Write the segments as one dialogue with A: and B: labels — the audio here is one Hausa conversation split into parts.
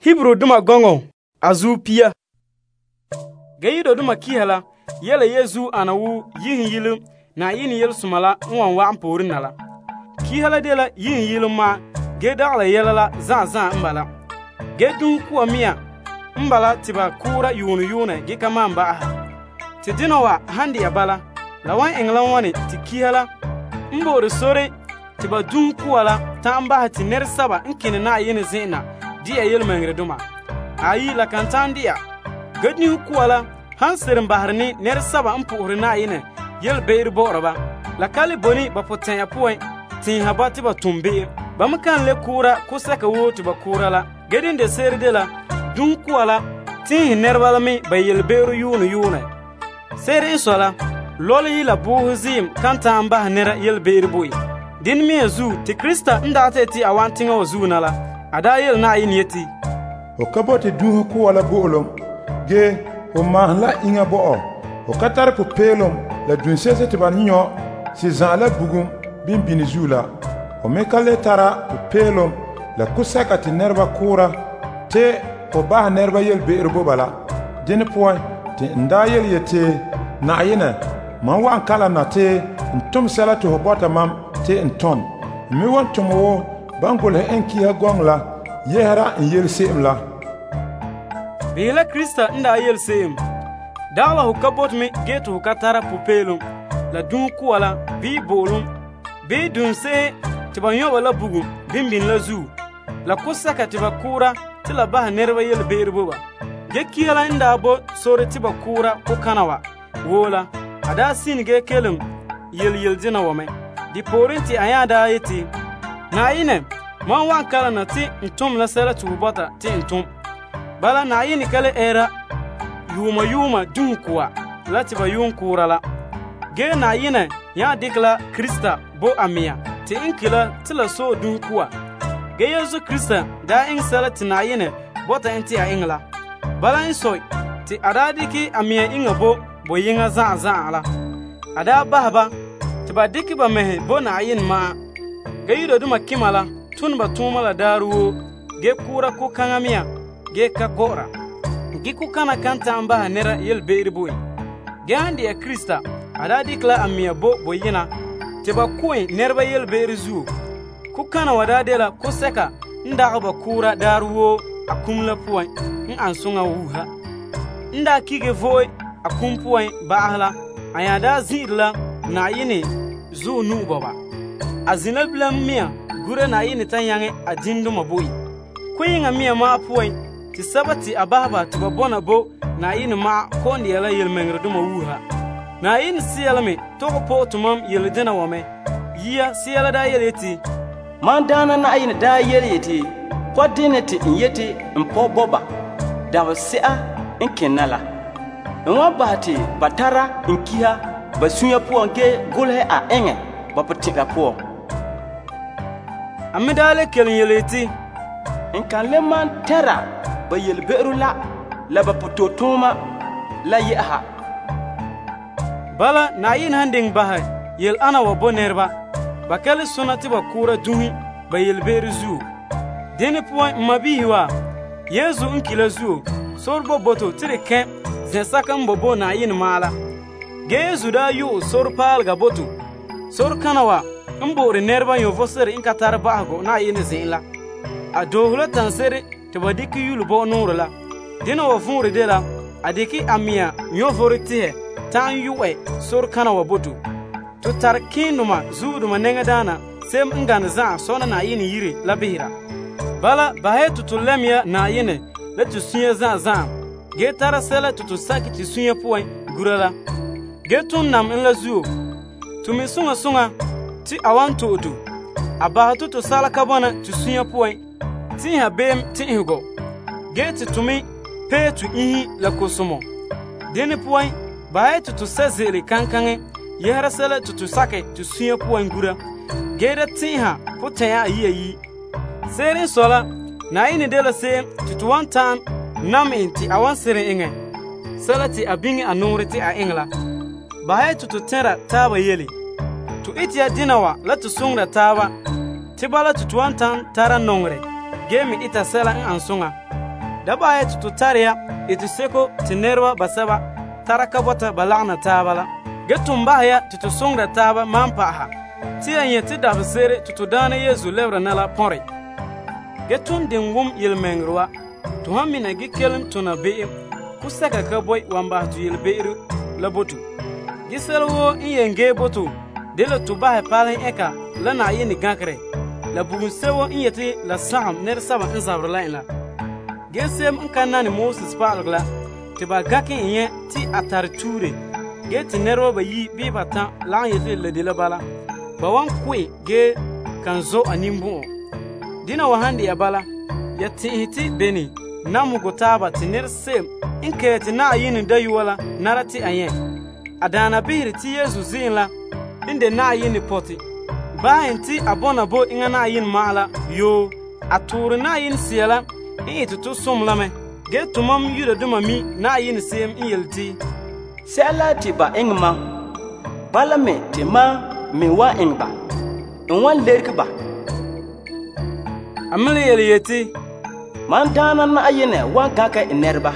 A: Hebrew duma gongo azu pia. Gayido duma kihala yela Yesu anawu yihin yilim na yin yel sumala nwan wa amporin nala. Kihala dela yihin yilim ma gedala yelala za mbala. Gedun kuwa miya mbala tiba kura yuna gikama mba aha. Tidino wa handi abala lawan englan wani ti kihala mbore sore tiba dun kuwa la ta mba ti ner saba nkini na yin zina dia yel mangre duma. Ayi la kantandia gedni kuwa la hansirin baharni ner saba mpuhri na yin yel beir boraba la kali boni ba potan ya puwen tin habati ba tumbe ba makan le kura kusaka wotu ba kura la gedin de serde la dun kuwa la tin nerbala mi ba yel beiru yuna sere isola loli la buhuzim kanta amba nera yel beir boy din mi azu ti Krista nda ateti awantinga wazu nala ada yel na yin yeti
B: o kaboti duhu kuwa la bolom ge o mahla inga bo o katar pu pelom la dunsese te banyo si zala bugum bin zula o mekale tara pu pelom la kusaka ti nerba kura te o bah nerba yel beir bo bala din point te nda yel yete na yina man wan kala na te ntum sala to bota mam te ntom mi won tumo bangol he enki ha gongla yehra en yel semla
A: bila Krista nda yel sem dala hukabot mi getu hukatara pupelum la dun kuwala bi bolum bi dun se tiba nyoba la bugu bimbin la zu la kusaka tiba kura tila bah nerba yel beir boba ge kiyala nda bo sore tiba kura ko kanawa wola ada sin ge kelum yel dina wame di porinti ayada yeti na yine man wan kala na ti ntum la sala tubota ti ntum bala na yini kale era yuma dun kuwa lati ba yun kurala ge na yine ya dikla Krista bo amia ti inkila tila so dun kuwa ge Yesu Krista da in sala ti na yine bota inti a ingla bala insoy ti adadiki amia inga bo yinga za ala ada bahaba ti ba diki ba mehe bo na yin ma ge yido duma kimala tun ba tumala daruwo ge kura ko kangamia ge ka gora gi ku kana kanta amba nera yel beir boy ge andi ya Krista ada dikla amia bo yina te ba kuin nerba yel beir zu ku kana wada dela ku seka nda ba kura daruwo akumla puwan in ansunga wuha nda kige voy akumpuwan ba ahla ayada zidla na yini zu nu baba azina blam mia gure na yini tanyange adindu maboy kuyinga mia ma puwan ti sabati ababa ti babona bo na yin ma kondi yala yel mengre duma wuha na yin siyalme to po tumam yel dina wame yiya siyala da yeleti
C: man dana na yin da yeleti ko dineti yeti mpo boba da sia inkenala nwa bahati batara inkiha basunya puanke gulhe a enge bapatika po
A: amidale kelin yeleti
C: inkan leman tera ba yel beru la ba pototoma la yaha
A: bala na yin handing baha yel ana wa bonerba bakal sunati ba kura duhi ba yel beru zu deni point mabiwa Yesu unkila zu sorbo boto tireke zensaka mbobo na yin mala Yesu da yu sorpal ga boto sor kanawa mbore nerba yo voser inkatar bago na yin zinla adohula tansere tiba diki yulu bo nurula dina wa funri dela adiki amia nyovoriti tan yuwe sor kana wa botu to tarkinuma zuduma nenga dana sem ngan za sona na yini yiri labira bala bahetu tulemia na yine letu sunya za ge tara sela tutu saki ti sunya puwan gurala ge tun nam in la zuo tumi sunga ti awantu utu abahatu to sala kabana ti sunya puwan ti ha bem ti higo geti tumi petu ihi la kosomo deni puwan baetu tu sezeli kankange yehra sele tu sake tu suya puwan gura geda ti ha potaya yi sere sola na ini dela se tu one time nam inti awan sere inge salati abingi anuriti a ingla baetu tu tera taba yeli tu itia dinawa la tu sungra taba tibala tu one time tara nongre gemi ita sela in ansunga da ba ya tutu tariya iti seko ti nirba basaba tara ka bota balagna taaba la ge tumba ya tutu songra taaba man paha ti anya ti dab sere tutu dana Yesu lebra nala pore ge tun din wum yelmengrwa to hamina ge kelm tuna be kusaka ka boy wamba tu yel beeru la botu ge selwo yenge botu de la tuba palen eka la na yini gankre la bugun sewo yeti la sam ner saba in zabra la ge sem kanani Moses palgla ti ba gakin yen ti atar ture ge ti nero ba yi bi batan la yeti le de la bala ba wan kwe ge kanzo animbu dina wahandi ya bala ya ti hiti beni namu gotaba ti ner sem in ke ti na yini dayuwala narati ayen adana bihri ti Yesu zinla inde na yini poti ba enti abona bo inga na yin mala yo aturu na yin siela in tutu somlame ge tumam yuda duma mi na yin sem in yelti
C: sela ti ba ingma balame ti ma mi wa ingba in wan lerk ba
A: amle yeliyeti
C: man dana na ayine wan kaka inerba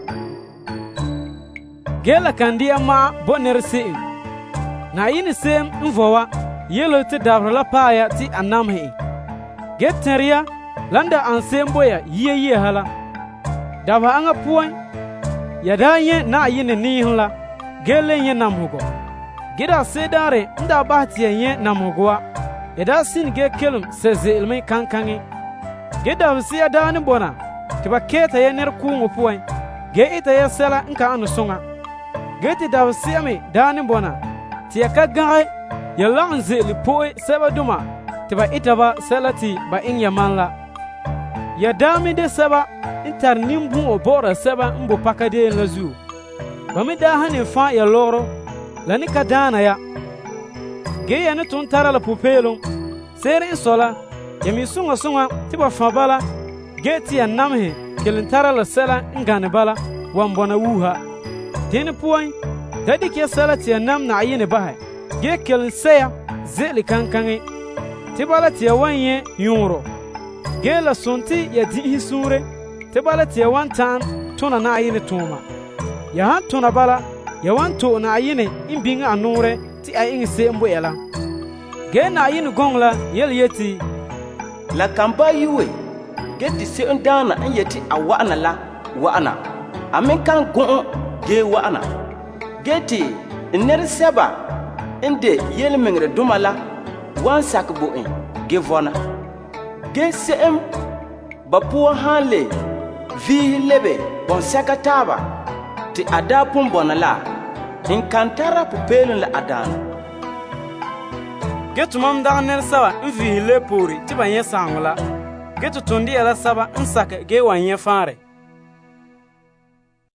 A: gela kandia ma boner sin na yin sem invowa yelo ti dabrala paya ti anamhe geteria landa ansemboya yiye hala daba anga puan yadanye na yine nihla gelenye namhugo gida sedare nda bahtiye namhugwa yada sin ge kelum seze ilmi kankangi gida wsiya dani bona tiba keta ye ner kungu puan ge ita ye sela nka anu sunga geti dawsiya me dani bona tiya kagai yalang zeli poe seba duma tiba itaba selati ba in yamanla ya dami de seba intar nimbu obora seba mbo pakade lazu bami da hanin fa ya loro lani kadana ya ge ya ne tun tara la pupelon sere sola ya mi sunga tiba fabala ge ti ya namhe kelin tara la sela ngane bala wambona wuha deni puan dadi ke selati ya nam na yine bahay ge kelin seya zeli kankange tibala tiya wanye yunro ge la sunti ya dihi sure tibala tiya wantan tuna na ayine tuma ya han tuna bala ya wanto na ayine imbinga anure ti ayine sembo ela ge na ayine gongla yel yeti
C: la kamba yuwe ge ti se ndana an yeti awana la wana amen kan gon ge wana ge ti ner seba inde yel mengre dumala wan sakbo en ge vona ge sem bapu hanle vi lebe bon sakataba ti adapun bonala in kantara pupelun la adana
A: ge tumam da ner saba in vi le pori ti banye sangula ge tutundi ala saba in saka ge wanye fare